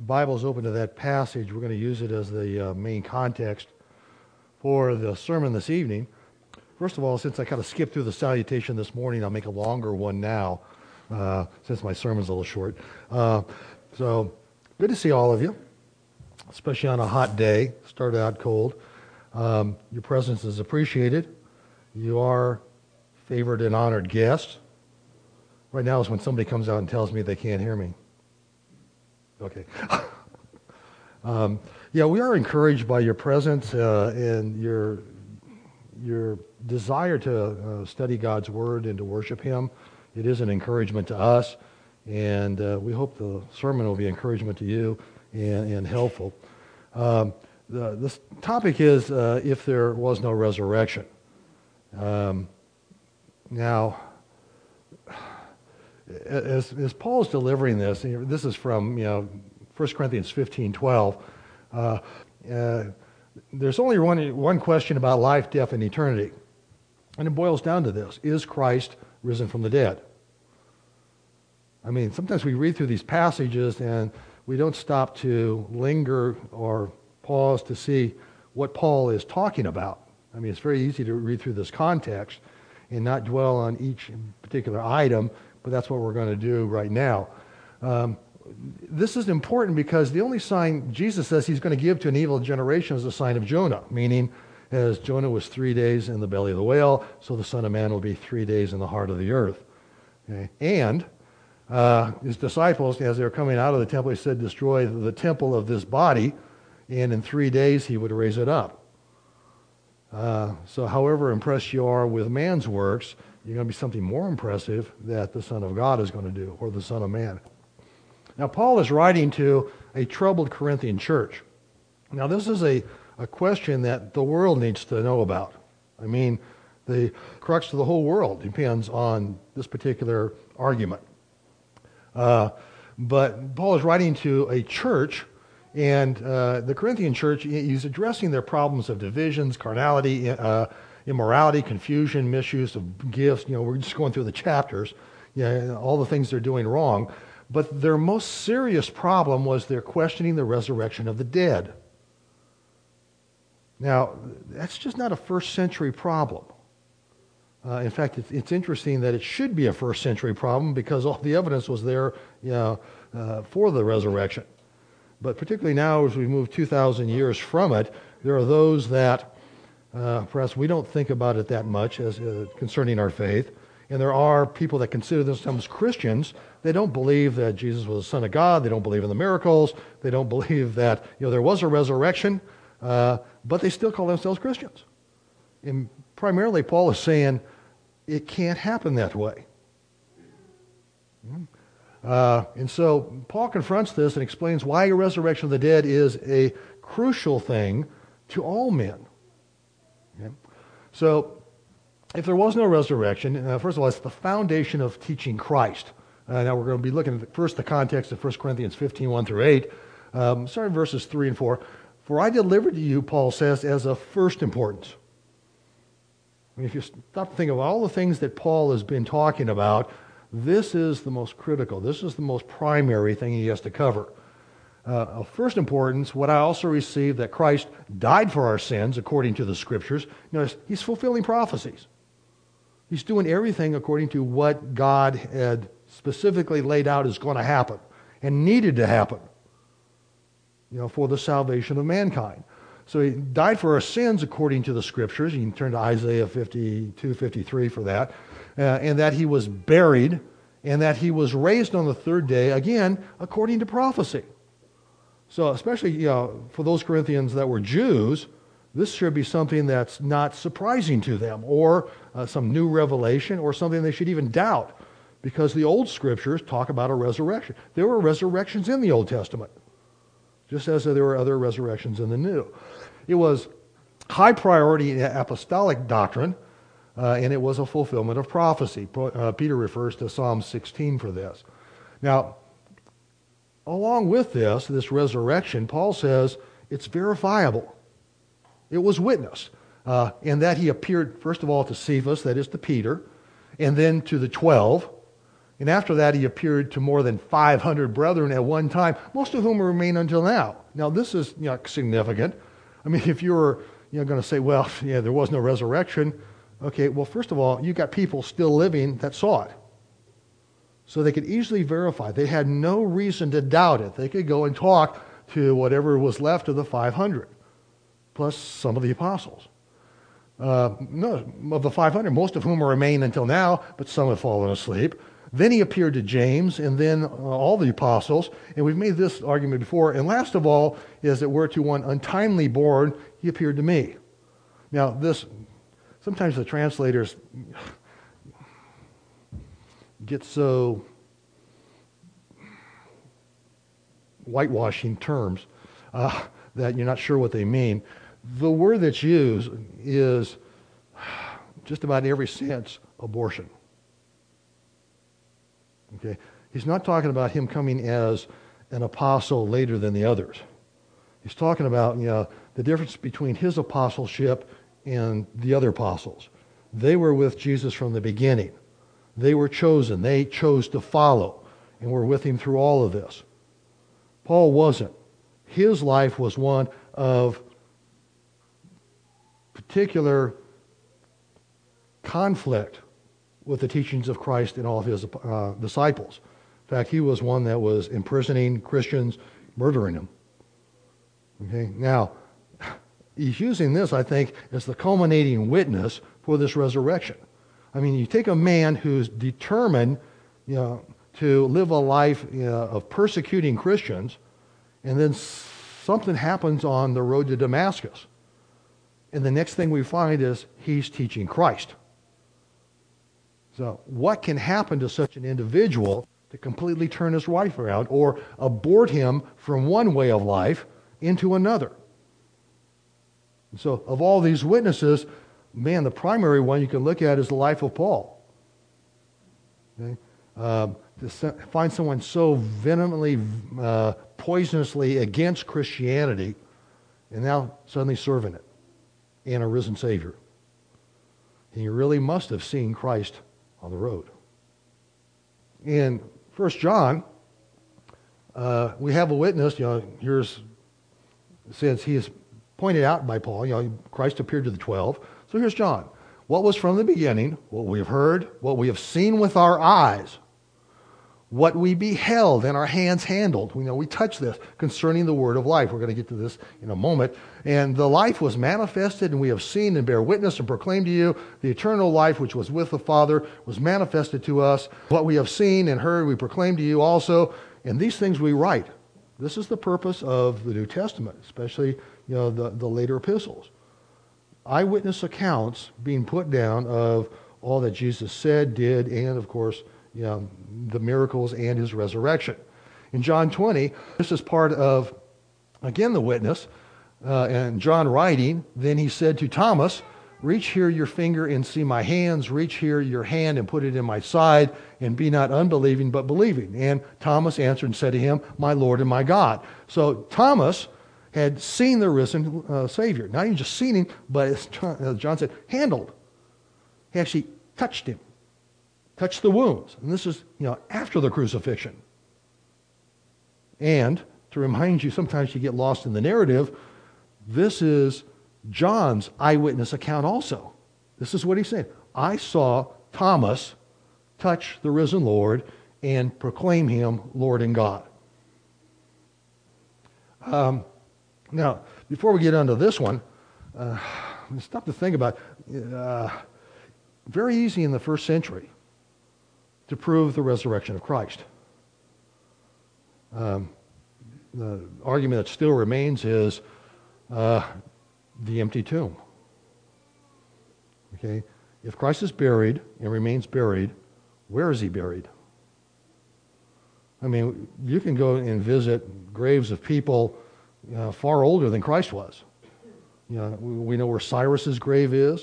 Bible's open to that passage, we're going to use it as the main context for the sermon this evening. First of all, since I kind of skipped through the salutation this morning, I'll make a longer one now, since my sermon's a little short. So, good to see all of you, especially on a hot day. Started out cold. Your presence is appreciated. You are favored and honored guests. Right now is when somebody comes out and tells me they can't hear me. Okay. Yeah, we are encouraged by your presence and your desire to study God's Word and to worship Him. It is an encouragement to us, and we hope the sermon will be encouragement to you and helpful. This topic is if there was no resurrection. Now, as Paul's delivering this is from 1 Corinthians 15:12. There's only one question about life, death, and eternity, and it boils down to this: is Christ risen from the dead? I mean, sometimes we read through these passages and we don't stop to linger or pause to see what Paul is talking about. I mean, it's very easy to read through this context and not dwell on each particular item, but that's what we're going to do right now. This is important because the only sign Jesus says he's going to give to an evil generation is the sign of Jonah, meaning as Jonah was 3 days in the belly of the whale, so the Son of Man will be 3 days in the heart of the earth. Okay? And his disciples, as they were coming out of the temple, he said, destroy the temple of this body, and in 3 days he would raise it up. So however impressed you are with man's works, you're going to be something more impressive that the Son of God is going to do, or the Son of Man. Now, Paul is writing to a troubled Corinthian church. Now, this is a question that the world needs to know about. I mean, the crux of the whole world depends on this particular argument. But Paul is writing to a church, and the Corinthian church, he's addressing their problems of divisions, carnality, immorality, confusion, misuse of gifts. We're just going through the chapters, all the things they're doing wrong. But their most serious problem was they're questioning the resurrection of the dead. Now, that's just not a first century problem. In fact, it's interesting that it should be a first century problem because all the evidence was there for the resurrection. But particularly now, as we move 2,000 years from it, there are those that perhaps we don't think about it that much as concerning our faith. And there are people that consider themselves Christians. They don't believe that Jesus was the Son of God. They don't believe in the miracles. They don't believe that there was a resurrection. But they still call themselves Christians. And primarily, Paul is saying it can't happen that way. And so Paul confronts this and explains why a resurrection of the dead is a crucial thing to all men. Okay? So, if there was no resurrection, first of all, it's the foundation of teaching Christ. Now we're going to be looking at first the context of 1 Corinthians 15:1 through 8. Starting verses 3 and 4. For I delivered to you, Paul says, as of first importance. I mean, if you stop to think of all the things that Paul has been talking about, this is the most critical. This is the most primary thing he has to cover. Of first importance, what I also received, that Christ died for our sins according to the Scriptures. Notice, he's fulfilling prophecies. He's doing everything according to what God had specifically laid out is going to happen and needed to happen, for the salvation of mankind. So he died for our sins according to the Scriptures. You can turn to Isaiah 52:53 for that. And that he was buried and that he was raised on the third day, again, according to prophecy. So especially for those Corinthians that were Jews, this should be something that's not surprising to them, or some new revelation, or something they should even doubt, because the old Scriptures talk about a resurrection. There were resurrections in the Old Testament, just as there were other resurrections in the New. It was high priority apostolic doctrine, and it was a fulfillment of prophecy. Peter refers to Psalm 16 for this. Now, along with this resurrection, Paul says it's verifiable. It was witnessed. In that he appeared, first of all, to Cephas, that is to Peter, and then to the 12. And after that, he appeared to more than 500 brethren at one time, most of whom remain until now. Now, this is significant. I mean, if you were going to say, well, yeah, there was no resurrection. Okay, well, first of all, you got people still living that saw it. So they could easily verify. They had no reason to doubt it. They could go and talk to whatever was left of the 500, plus some of the apostles. No, of the 500, most of whom remain until now, but some have fallen asleep. Then he appeared to James, and then all the apostles. And we've made this argument before. And last of all is that we're to one untimely born, he appeared to me. Now, this, sometimes the translators get so whitewashing terms that you're not sure what they mean. The word that's used is just about in every sense abortion. Okay, he's not talking about him coming as an apostle later than the others. He's talking about the difference between his apostleship and the other apostles. They were with Jesus from the beginning. They were chosen. They chose to follow, and were with him through all of this. Paul wasn't. His life was one of particular conflict with the teachings of Christ and all of his disciples. In fact, he was one that was imprisoning Christians, murdering them. Okay, now, he's using this, I think, as the culminating witness for this resurrection. I mean, you take a man who's determined, to live a life of persecuting Christians, and then something happens on the road to Damascus. And the next thing we find is he's teaching Christ. So what can happen to such an individual to completely turn his life around or abort him from one way of life into another? And so of all these witnesses, man, the primary one you can look at is the life of Paul. Okay? To find someone so vehemently, poisonously against Christianity and now suddenly serving it and a risen Savior. And you really must have seen Christ on the road. In 1 John, we have a witness, here's, since he is pointed out by Paul, Christ appeared to the 12. So here's John. What was from the beginning, what we have heard, what we have seen with our eyes, what we beheld and our hands handled. We touched this concerning the word of life. We're going to get to this in a moment. And the life was manifested, and we have seen and bear witness and proclaim to you the eternal life which was with the Father was manifested to us. What we have seen and heard we proclaim to you also, and these things we write. This is the purpose of the New Testament, especially the later epistles. Eyewitness accounts being put down of all that Jesus said, did, and of course, the miracles and his resurrection. In John 20, this is part of, again, the witness. And John writing, then he said to Thomas, reach here your finger and see my hands. Reach here your hand and put it in my side. And be not unbelieving, but believing. And Thomas answered and said to him, my Lord and my God. So Thomas had seen the risen Savior. Not even just seen him, but as John said, handled. He actually touched him. Touch the wounds. And this is, after the crucifixion. And to remind you, sometimes you get lost in the narrative, this is John's eyewitness account also. This is what he said. I saw Thomas touch the risen Lord and proclaim him Lord and God. Now, before we get onto this one, stop to think about very easy in the first century to prove the resurrection of Christ. The argument that still remains is the empty tomb. Okay, if Christ is buried and remains buried, where is he buried? I mean, you can go and visit graves of people far older than Christ was. We know where Cyrus's grave is.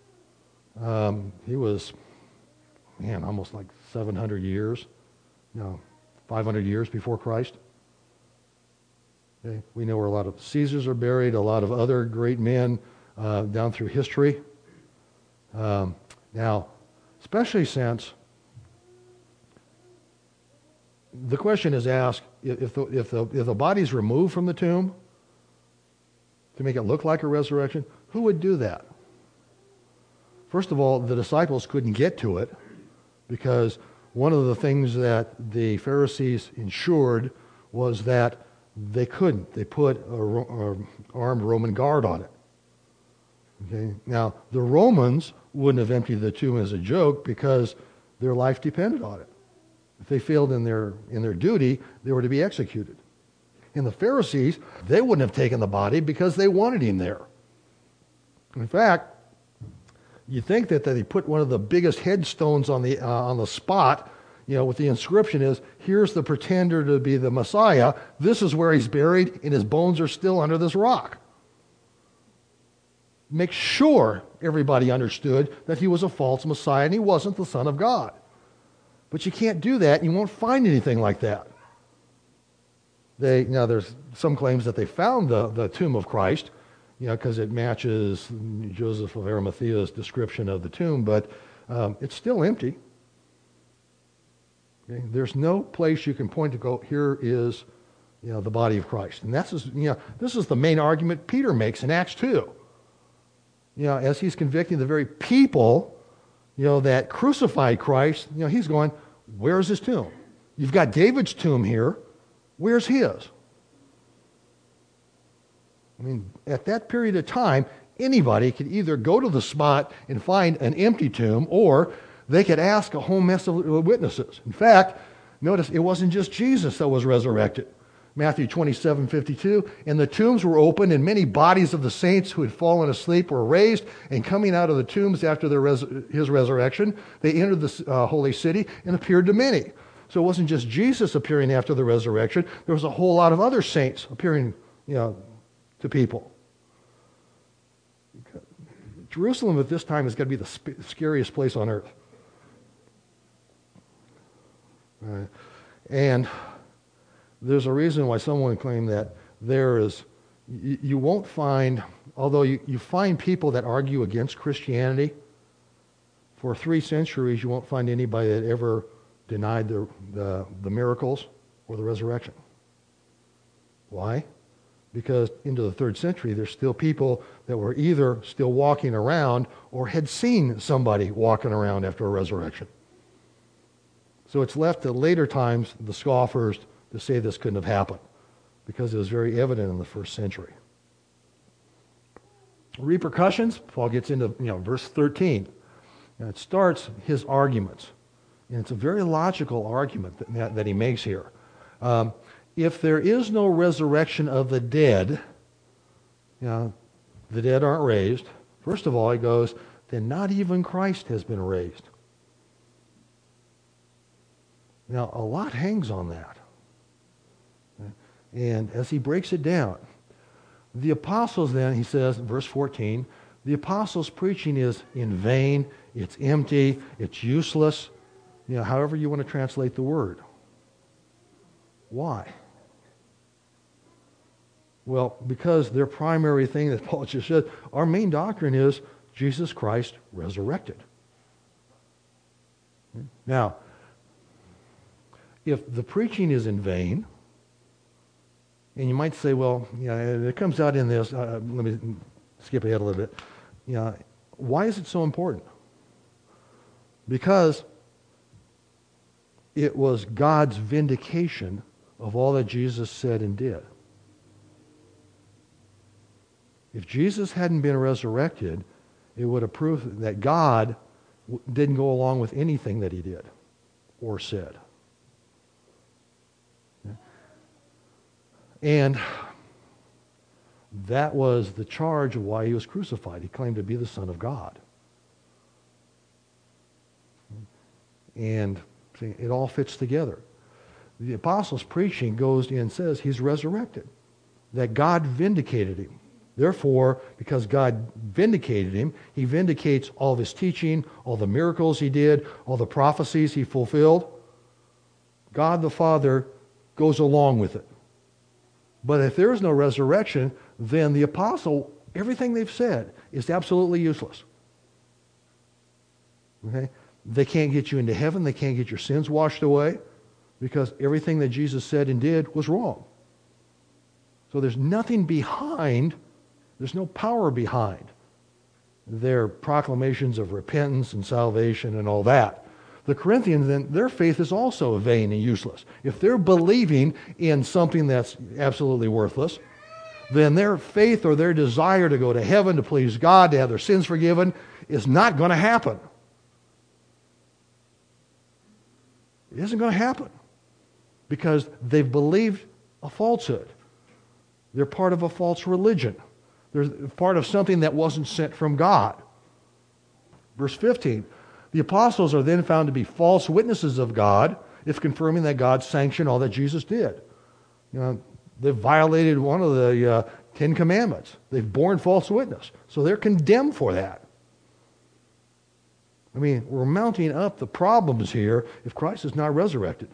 He was, almost like 700 years, 500 years before Christ. Okay. We know where a lot of Caesars are buried, a lot of other great men down through history. Now, especially since the question is asked, if the body's removed from the tomb to make it look like a resurrection, who would do that? First of all, the disciples couldn't get to it because one of the things that the Pharisees ensured was that they couldn't. They put an armed Roman guard on it. Okay? Now, the Romans wouldn't have emptied the tomb as a joke because their life depended on it. If they failed in their duty, they were to be executed. And the Pharisees, they wouldn't have taken the body because they wanted him there. In fact, you think that they put one of the biggest headstones on the spot, with the inscription is, here's the pretender to be the Messiah. This is where he's buried, and his bones are still under this rock. Make sure everybody understood that he was a false Messiah and he wasn't the Son of God. But you can't do that, and you won't find anything like that. Now, there's some claims that they found the tomb of Christ, because it matches Joseph of Arimathea's description of the tomb, but it's still empty. Okay? There's no place you can point to go, here is the body of Christ. And this is the main argument Peter makes in Acts 2. As he's convicting the very people that crucified Christ, he's going, where's his tomb? You've got David's tomb here. Where's his? I mean, at that period of time, anybody could either go to the spot and find an empty tomb, or they could ask a whole mess of witnesses. In fact, notice it wasn't just Jesus that was resurrected. Matthew 27:52, and the tombs were opened, and many bodies of the saints who had fallen asleep were raised, and coming out of the tombs after his resurrection, they entered the holy city and appeared to many. So it wasn't just Jesus appearing after the resurrection. There was a whole lot of other saints appearing, to people. Jerusalem at this time is going to be the scariest place on earth. And there's a reason why someone claimed that you won't find, although you find people that argue against Christianity, for 3 centuries you won't find anybody that ever denied the miracles or the resurrection. Why? Because into the 3rd century, there's still people that were either still walking around or had seen somebody walking around after a resurrection. So it's left to later times, the scoffers, to say this couldn't have happened, because it was very evident in the 1st century. Repercussions, Paul gets into verse 13. And it starts his arguments. And it's a very logical argument that he makes here. If there is no resurrection of the dead, the dead aren't raised. First of all, he goes, then not even Christ has been raised. Now, a lot hangs on that. And as he breaks it down, the apostles then, he says in verse 14, the apostles' preaching is in vain, it's empty, it's useless, however you want to translate the word. Why? Well, because their primary thing that Paul just said, our main doctrine is Jesus Christ resurrected. Now, if the preaching is in vain, and you might say, well, it comes out in this, let me skip ahead a little bit. Why is it so important? Because it was God's vindication of all that Jesus said and did. If Jesus hadn't been resurrected, it would have proved that God didn't go along with anything that he did or said. And that was the charge of why he was crucified. He claimed to be the Son of God. And see, it all fits together. The apostles' preaching goes in and says he's resurrected, that God vindicated him. Therefore, because God vindicated him, he vindicates all of his teaching, all the miracles he did, all the prophecies he fulfilled. God the Father goes along with it. But if there is no resurrection, then the apostle, everything they've said is absolutely useless. Okay? They can't get you into heaven. They can't get your sins washed away. because everything that Jesus said and did was wrong. So there's nothing behind, there's no power behind their proclamations of repentance and salvation and all that. The Corinthians, then, their faith is also vain and useless. If they're believing in something that's absolutely worthless, then their faith or their desire to go to heaven, to please God, to have their sins forgiven, is not going to happen. It isn't going to happen because they've believed a falsehood. They're part of a false religion. They're part of something that wasn't sent from God. Verse 15, the apostles are then found to be false witnesses of God, if confirming that God sanctioned all that Jesus did. You know, they've violated one of the 10 commandments. They've borne false witness. So they're condemned for that. I mean, we're mounting up the problems here if Christ is not resurrected.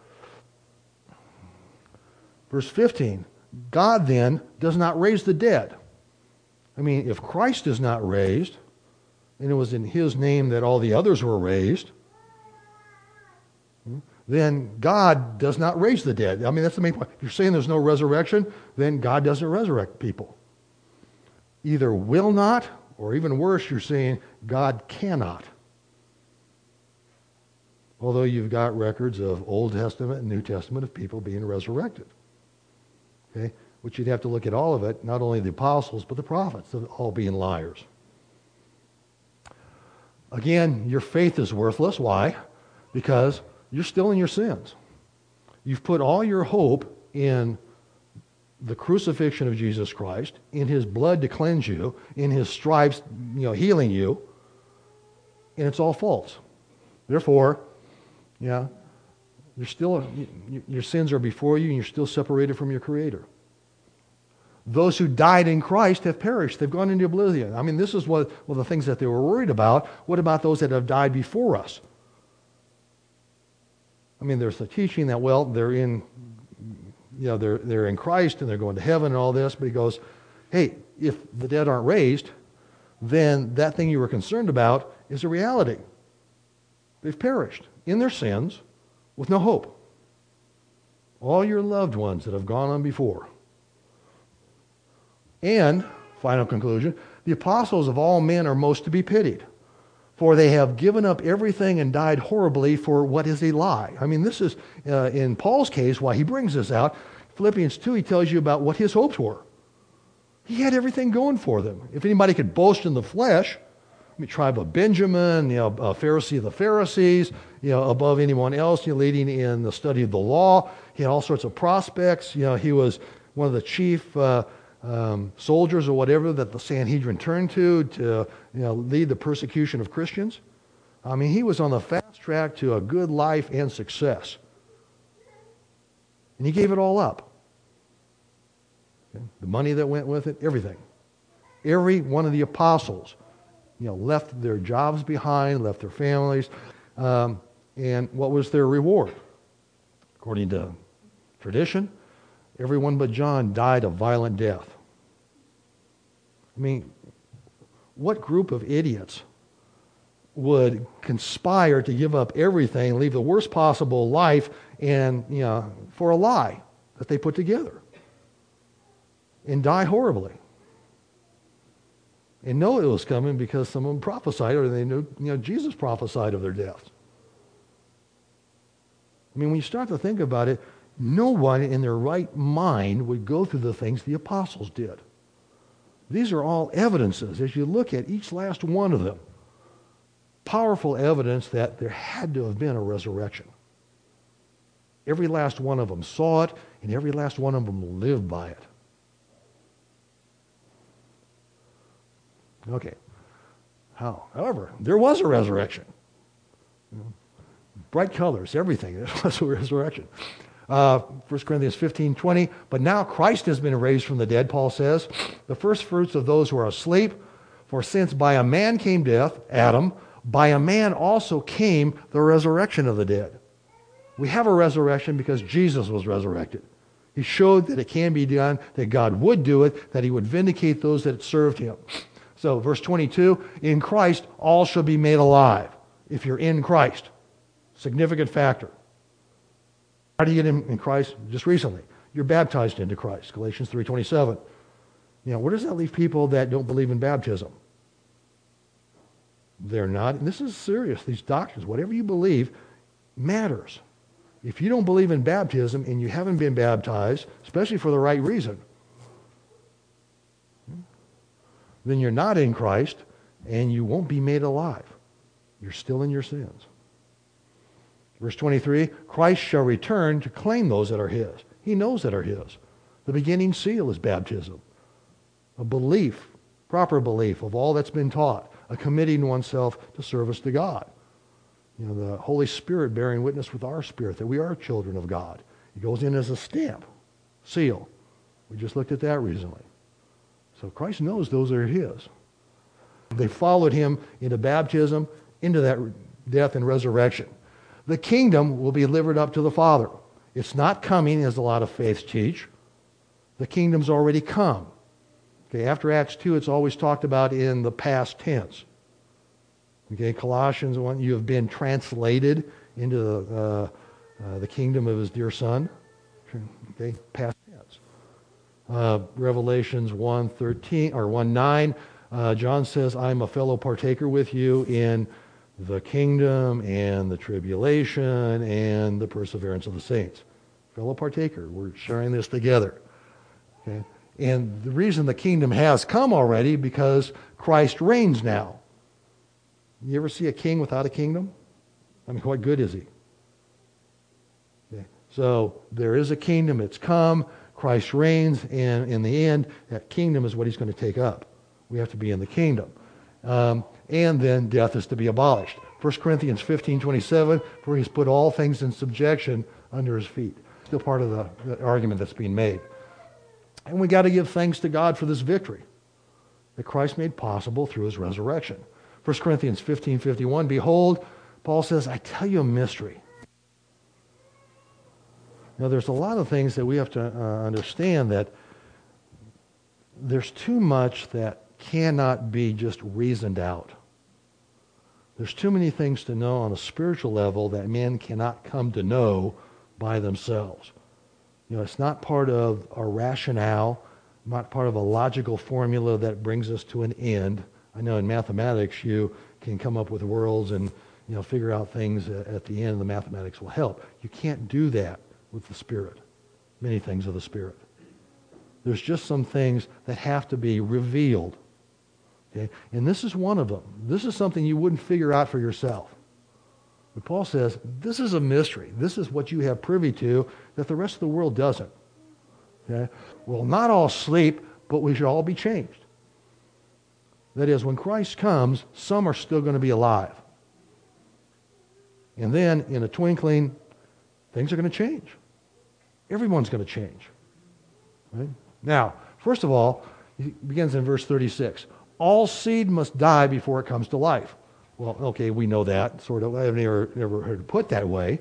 Verse 15, God then does not raise the dead. I mean, if Christ is not raised, and it was in His name that all the others were raised, then God does not raise the dead. I mean, that's the main point. If you're saying there's no resurrection, then God doesn't resurrect people. Either will not, or even worse, you're saying God cannot. Although you've got records of Old Testament and New Testament of people being resurrected. Okay? Which you'd have to look at all of it, not only the apostles, but the prophets, all being liars. Again, your faith is worthless. Why? Because you're still in your sins. You've put all your hope in the crucifixion of Jesus Christ, in His blood to cleanse you, in His stripes, healing you, and it's all false. Therefore, you're still, your sins are before you, and you're still separated from your Creator. Those who died in Christ have perished. They've gone into oblivion. I mean, this is one of the things that they were worried about. What about those that have died before us? I mean, there's the teaching that, well, they're in Christ and they're going to heaven and all this. But he goes, hey, if the dead aren't raised, then that thing you were concerned about is a reality. They've perished in their sins with no hope. All your loved ones that have gone on before. And, final conclusion, the apostles of all men are most to be pitied, for they have given up everything and died horribly for what is a lie. I mean, this is, in Paul's case, why he brings this out. Philippians 2, he tells you about what his hopes were. He had everything going for them. If anybody could boast in the flesh, tribe of Benjamin, a Pharisee of the Pharisees, above anyone else, leading in the study of the law. He had all sorts of prospects. He was one of the chief soldiers or whatever that the Sanhedrin turned to lead the persecution of Christians. I mean, he was on the fast track to a good life and success. And he gave it all up. Okay? The money that went with it, everything. Every one of the apostles, left their jobs behind, left their families, and what was their reward? According to tradition, everyone but John died a violent death. I mean, what group of idiots would conspire to give up everything, leave the worst possible life, and for a lie that they put together, and die horribly, and know it was coming because someone prophesied, or they knew Jesus prophesied of their deaths. I mean, when you start to think about it, no one in their right mind would go through the things the apostles did. These are all evidences, as you look at each last one of them, powerful evidence that there had to have been a resurrection. Every last one of them saw it, and every last one of them lived by it. Okay. However, there was a resurrection. Bright colors, everything. There was a resurrection. 1 Corinthians 15:20. But now Christ has been raised from the dead, Paul says, the first fruits of those who are asleep. For since by a man came death, Adam, by a man also came the resurrection of the dead. We have a resurrection because Jesus was resurrected. He showed that it can be done, that God would do it, that He would vindicate those that served Him. So, verse 22, in Christ all shall be made alive. If you're in Christ. Significant factor. How do you get in Christ? Just recently. You're baptized into Christ. Galatians 3:27. Where does that leave people that don't believe in baptism? They're not. And this is serious. These doctrines, whatever you believe, matters. If you don't believe in baptism and you haven't been baptized, especially for the right reason, then you're not in Christ and you won't be made alive. You're still in your sins. Verse 23, Christ shall return to claim those that are his. He knows that are his. The beginning seal is baptism. A belief, proper belief of all that's been taught, a committing oneself to service to God. The Holy Spirit bearing witness with our spirit that we are children of God. It goes in as a stamp, seal. We just looked at that recently. So Christ knows those are his. They followed him into baptism, into that death and resurrection. The kingdom will be delivered up to the Father. It's not coming, as a lot of faiths teach. The kingdom's already come. Okay, after Acts 2, it's always talked about in the past tense. Okay, Colossians 1, you have been translated into the kingdom of his dear Son. Okay, past tense. Revelations 1:13 or 1:9, John says, "I'm a fellow partaker with you in the kingdom and the tribulation and the perseverance of the saints." Fellow partaker, we're sharing this together. Okay? And the reason the kingdom has come already because Christ reigns now. You ever see a king without a kingdom? I mean, what good is he? Okay. So there is a kingdom, it's come, Christ reigns, and in the end, that kingdom is what he's going to take up. We have to be in the kingdom. And then death is to be abolished. 1 Corinthians 15:27, for he's put all things in subjection under his feet. Still part of the argument that's being made. And we got to give thanks to God for this victory that Christ made possible through his resurrection. 1 Corinthians 15:51, behold, Paul says, I tell you a mystery. Now, there's a lot of things that we have to understand that there's too much that cannot be just reasoned out. There's too many things to know on a spiritual level that men cannot come to know by themselves. It's not part of a rationale, not part of a logical formula that brings us to an end. I know in mathematics you can come up with worlds and figure out things at the end. The mathematics will help. You can't do that with the Spirit. Many things of the Spirit. There's just some things that have to be revealed. Okay? And this is one of them. This is something you wouldn't figure out for yourself. But Paul says, this is a mystery. This is what you have privy to that the rest of the world doesn't. Okay? We'll not all sleep, but we should all be changed. That is, when Christ comes, some are still going to be alive. And then, in a twinkling, things are going to change. Everyone's going to change. Right? Now, first of all, he begins in verse 36. All seed must die before it comes to life. Well, okay, we know that, sort of. I've never heard it put that way.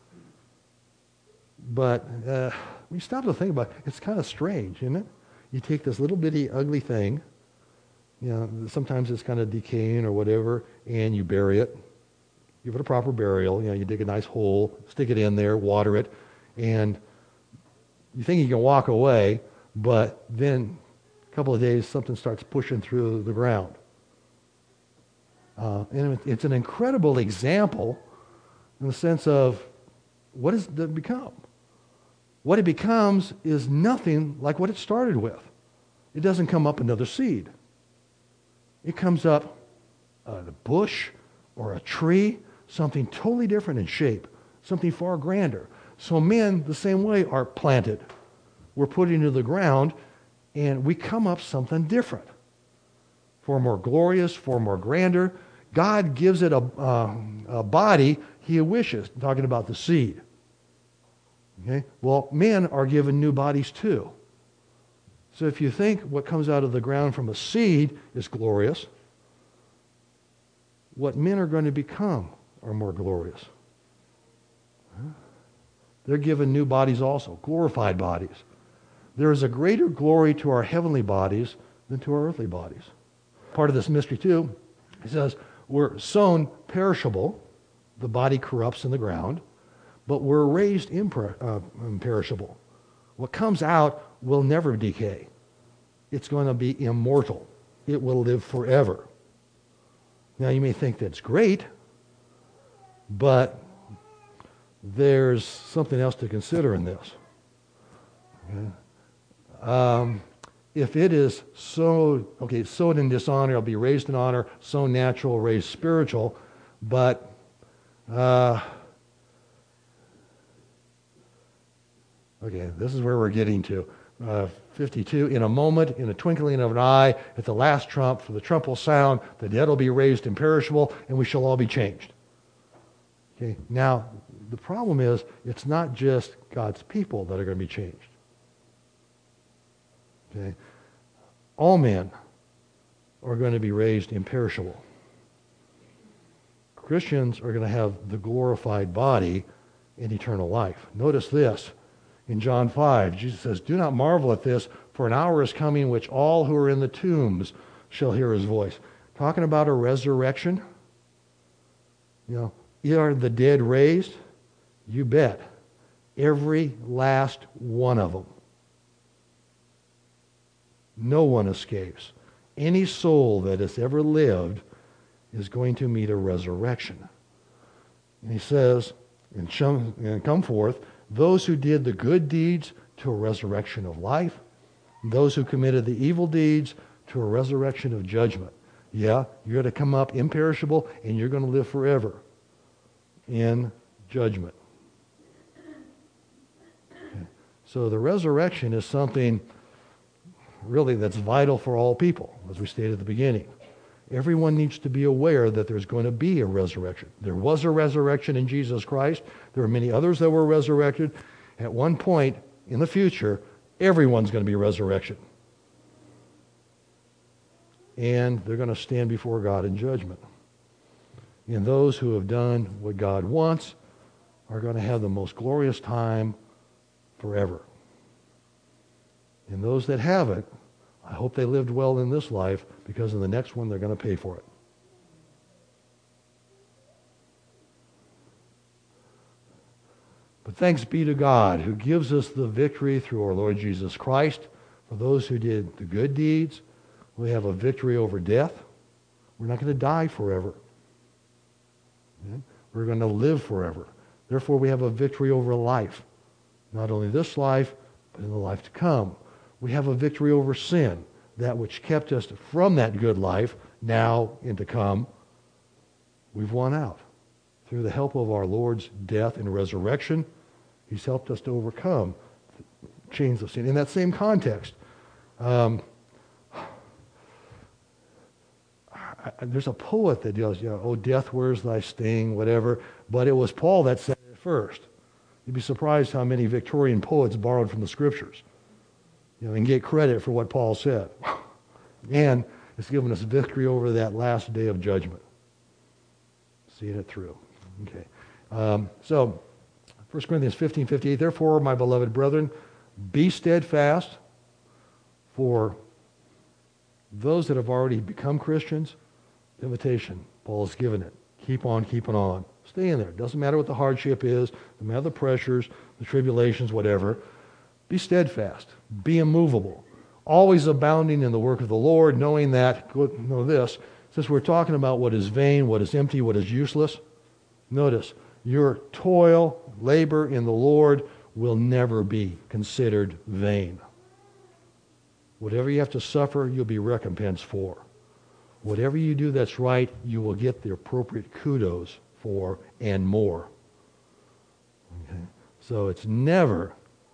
But when you stop to think about it, it's kind of strange, isn't it? You take this little bitty ugly thing, sometimes it's kind of decaying or whatever, and you bury it. Give it a proper burial. You dig a nice hole, stick it in there, water it, and you think you can walk away, but then a couple of days something starts pushing through the ground. And it's an incredible example in the sense of what does it become? What it becomes is nothing like what it started with. It doesn't come up another seed. It comes up a bush or a tree, something totally different in shape, something far grander. So men, the same way, are planted. We're put into the ground, and we come up something different. Far more glorious, far more grander. God gives it a body he wishes. I'm talking about the seed. Okay? Well, men are given new bodies too. So if you think what comes out of the ground from a seed is glorious, what men are going to become are more glorious. They're given new bodies also, glorified bodies. There is a greater glory to our heavenly bodies than to our earthly bodies. Part of this mystery too, he says, we're sown perishable, the body corrupts in the ground, but we're raised imperishable. What comes out will never decay. It's going to be immortal. It will live forever. Now you may think that's great, but there's something else to consider in this. Okay? If it is sowed in dishonor, it'll be raised in honor, sown natural, raised spiritual, but okay, this is where we're getting to. 52, in a moment, in a twinkling of an eye, at the last trump, for the trump will sound, the dead will be raised imperishable, and we shall all be changed. Okay, now, the problem is, it's not just God's people that are going to be changed. Okay, all men are going to be raised imperishable. Christians are going to have the glorified body in eternal life. Notice this. In John 5, Jesus says, "Do not marvel at this, for an hour is coming in which all who are in the tombs shall hear his voice." Talking about a resurrection. Are the dead raised? You bet. Every last one of them. No one escapes. Any soul that has ever lived is going to meet a resurrection. And he says, and come forth, those who did the good deeds to a resurrection of life, those who committed the evil deeds to a resurrection of judgment. Yeah, you're going to come up imperishable and you're going to live forever in judgment. Okay. So the resurrection is something really that's vital for all people, as we stated at the beginning. Everyone needs to be aware that there's going to be a resurrection. There was a resurrection in Jesus Christ. There are many others that were resurrected. At one point in the future, everyone's going to be resurrection. And they're going to stand before God in judgment. And those who have done what God wants are going to have the most glorious time forever. And those that haven't, I hope they lived well in this life, because in the next one they're going to pay for it. But thanks be to God who gives us the victory through our Lord Jesus Christ. For those who did the good deeds, we have a victory over death. We're not going to die forever. Okay? We're going to live forever. Therefore, we have a victory over life. Not only this life, but in the life to come. We have a victory over sin, that which kept us from that good life, now and to come. We've won out. Through the help of our Lord's death and resurrection, he's helped us to overcome the chains of sin. In that same context, there's a poet that goes, "Oh, death, where's thy sting?" whatever. But it was Paul that said it first. You'd be surprised how many Victorian poets borrowed from the Scriptures. And get credit for what Paul said. And it's given us victory over that last day of judgment. Seeing it through. Okay. So, 1 Corinthians 15:58, "Therefore, my beloved brethren, be steadfast." For those that have already become Christians, invitation, Paul has given it. Keep on keeping on. Stay in there. Doesn't matter what the hardship is, doesn't matter the pressures, the tribulations, whatever. Be steadfast. Be immovable. Always abounding in the work of the Lord, knowing that, know this, since we're talking about what is vain, what is empty, what is useless, notice, your toil, labor in the Lord will never be considered vain. Whatever you have to suffer, you'll be recompensed for. Whatever you do that's right, you will get the appropriate kudos for and more. Okay? So it's never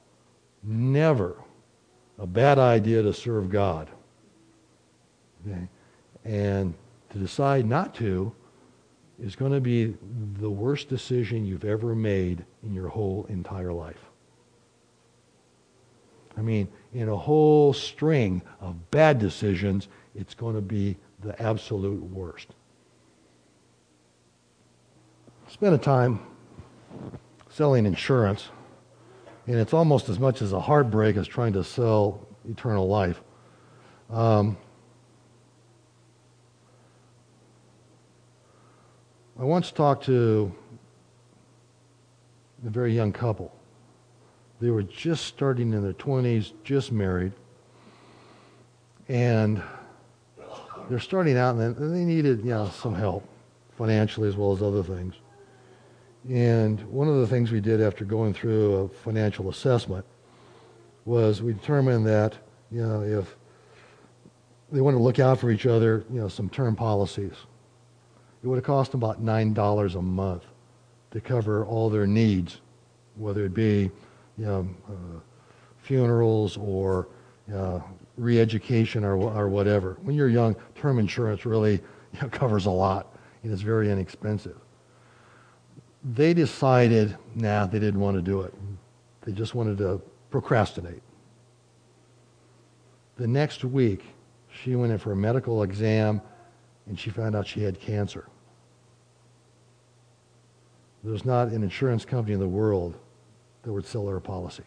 a bad idea to serve God. Okay? And to decide not to is going to be the worst decision you've ever made in your whole entire life. I mean, in a whole string of bad decisions, it's going to be the absolute worst. Spent a time selling insurance, and it's almost as much as a heartbreak as trying to sell eternal life. I once talked to a very young couple. They were just starting in their 20s, just married, and they're starting out, and they needed, some help financially as well as other things. And one of the things we did after going through a financial assessment was we determined that, if they wanted to look out for each other, some term policies. It would have cost them about $9 a month to cover all their needs, whether it be, funerals or re-education or whatever. When you're young, term insurance really covers a lot, and it's very inexpensive. They decided, they didn't want to do it. They just wanted to procrastinate. The next week, she went in for a medical exam, and she found out she had cancer. There's not an insurance company in the world that would sell her a policy.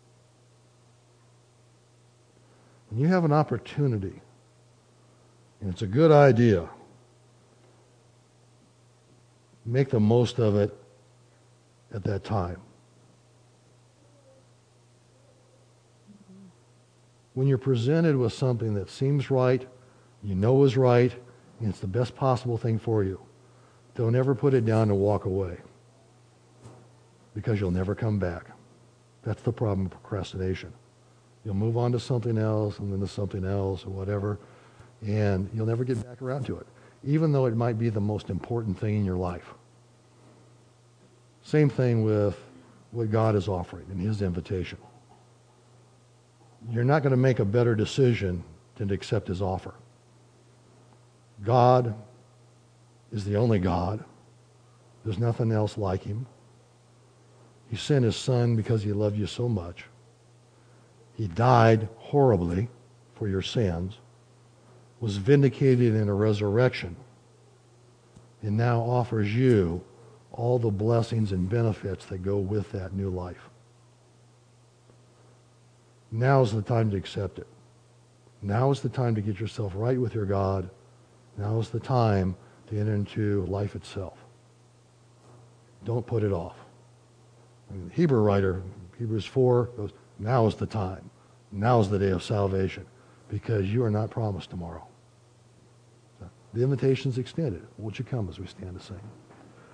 When you have an opportunity, and it's a good idea, make the most of it at that time. When you're presented with something that seems right, is right, and it's the best possible thing for you, don't ever put it down and walk away, because you'll never come back. That's the problem with procrastination. You'll move on to something else, and then to something else, or whatever, and you'll never get back around to it, even though it might be the most important thing in your life. Same thing with what God is offering in His invitation. You're not going to make a better decision than to accept His offer. God is the only God. There's nothing else like Him. He sent His Son because He loved you so much. He died horribly for your sins, was vindicated in a resurrection, and now offers you all the blessings and benefits that go with that new life. Now is the time to accept it. Now is the time to get yourself right with your God. Now is the time to enter into life itself. Don't put it off. The Hebrew writer, Hebrews 4, goes, now is the time. Now is the day of salvation, because you are not promised tomorrow. So, the invitation is extended. Won't you come as we stand to sing?